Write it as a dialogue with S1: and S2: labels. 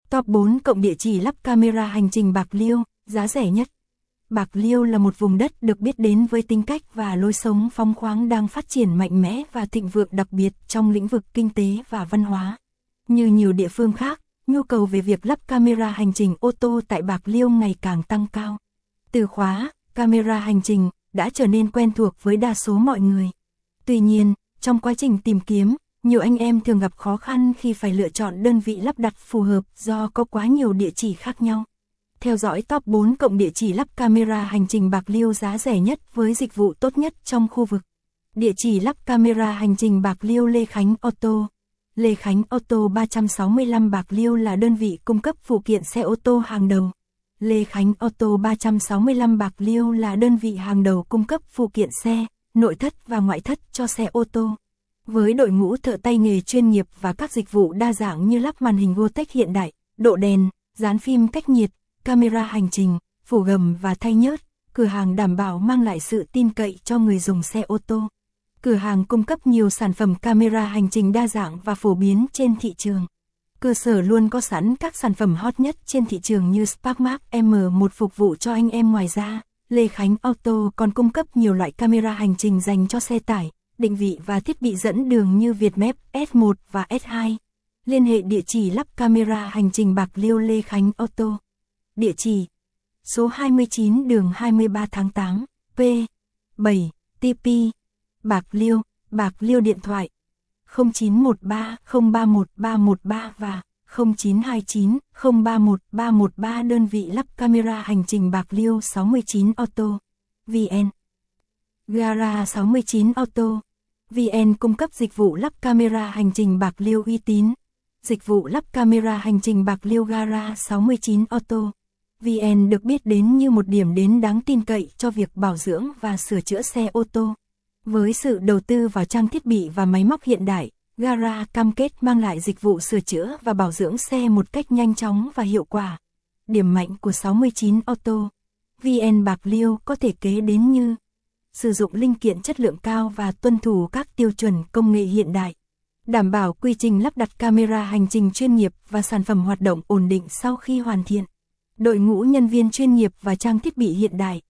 S1: Top 4 cộng địa chỉ lắp camera hành trình Bạc Liêu, giá rẻ nhất. Bạc Liêu là một vùng đất được biết đến với tính cách và lối sống phóng khoáng đang phát triển mạnh mẽ và thịnh vượng đặc biệt trong lĩnh vực kinh tế và văn hóa. Như nhiều địa phương khác, nhu cầu về việc lắp camera hành trình ô tô tại Bạc Liêu ngày càng tăng cao. Từ khóa camera hành trình đã trở nên quen thuộc với đa số mọi người. Tuy nhiên, trong quá trình tìm kiếm, nhiều anh em thường gặp khó khăn khi phải lựa chọn đơn vị lắp đặt phù hợp do có quá nhiều địa chỉ khác nhau. Theo dõi top 4 cộng địa chỉ lắp camera hành trình Bạc Liêu giá rẻ nhất với dịch vụ tốt nhất trong khu vực. Địa chỉ lắp camera hành trình Bạc Liêu Lê Khánh Auto. Lê Khánh Auto 365 Bạc Liêu là đơn vị cung cấp phụ kiện xe ô tô hàng đầu. Lê Khánh Auto 365 Bạc Liêu là đơn vị hàng đầu cung cấp phụ kiện xe, nội thất và ngoại thất cho xe ô tô. Với đội ngũ thợ tay nghề chuyên nghiệp và các dịch vụ đa dạng như lắp màn hình Gotech hiện đại, độ đèn, dán phim cách nhiệt, camera hành trình, phủ gầm và thay nhớt, cửa hàng đảm bảo mang lại sự tin cậy cho người dùng xe ô tô. Cửa hàng cung cấp nhiều sản phẩm camera hành trình đa dạng và phổ biến trên thị trường. Cơ sở luôn có sẵn các sản phẩm hot nhất trên thị trường như Sparkmark M1 phục vụ cho anh em. Ngoài ra, Lê Khánh Auto còn cung cấp nhiều loại camera hành trình dành cho xe tải, định vị và thiết bị dẫn đường như Vietmap S1 và S2. Liên hệ địa chỉ lắp camera hành trình Bạc Liêu Lê Khánh Auto. Địa chỉ: số 29 đường 23 tháng 8, P 7, TP, Bạc Liêu. Điện thoại 0913 031 313 và 0929 031 313. Đơn vị lắp camera hành trình Bạc Liêu 69 Auto VN. Gara 69 Auto VN cung cấp dịch vụ lắp camera hành trình Bạc Liêu uy tín. Dịch vụ lắp camera hành trình Bạc Liêu Gara 69 Auto VN được biết đến như một điểm đến đáng tin cậy cho việc bảo dưỡng và sửa chữa xe ô tô. Với sự đầu tư vào trang thiết bị và máy móc hiện đại, Gara cam kết mang lại dịch vụ sửa chữa và bảo dưỡng xe một cách nhanh chóng và hiệu quả. Điểm mạnh của 69 Auto VN Bạc Liêu có thể kể đến như sử dụng linh kiện chất lượng cao và tuân thủ các tiêu chuẩn công nghệ hiện đại, đảm bảo quy trình lắp đặt camera hành trình chuyên nghiệp và sản phẩm hoạt động ổn định sau khi hoàn thiện, đội ngũ nhân viên chuyên nghiệp và trang thiết bị hiện đại,